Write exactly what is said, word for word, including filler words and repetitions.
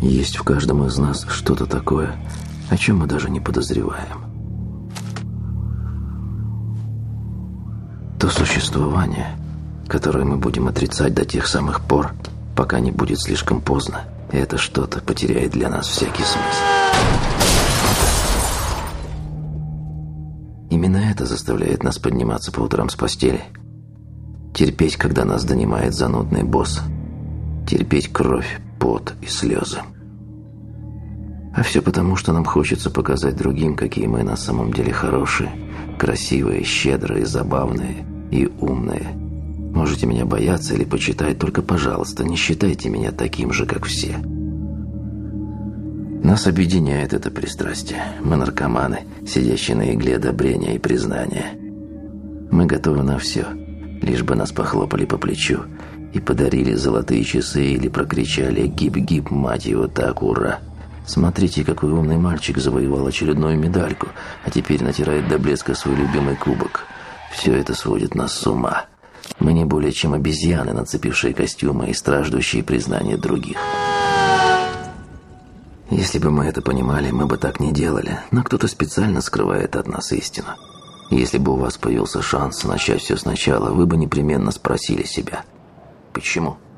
Есть в каждом из нас что-то такое, о чем мы даже не подозреваем. То существование, которое мы будем отрицать до тех самых пор, пока не будет слишком поздно, и это что-то потеряет для нас всякий смысл. Именно это заставляет нас подниматься по утрам с постели, терпеть, когда нас донимает занудный босс, терпеть кровь, пот и слезы. А все потому, что нам хочется показать другим, какие мы на самом деле хорошие, красивые, щедрые, забавные и умные. Можете меня бояться или почитать, только, пожалуйста, не считайте меня таким же, как все. Нас объединяет это пристрастие. Мы наркоманы, сидящие на игле одобрения и признания. Мы готовы на все, лишь бы нас похлопали по плечу и подарили золотые часы или прокричали «Гип-гип, мать его, так, ура!». Смотрите, какой умный мальчик завоевал очередную медальку, а теперь натирает до блеска свой любимый кубок. Все это сводит нас с ума. Мы не более чем обезьяны, нацепившие костюмы и страждущие признания других. Если бы мы это понимали, мы бы так не делали, но кто-то специально скрывает от нас истину. Если бы у вас появился шанс начать все сначала, вы бы непременно спросили себя: почему?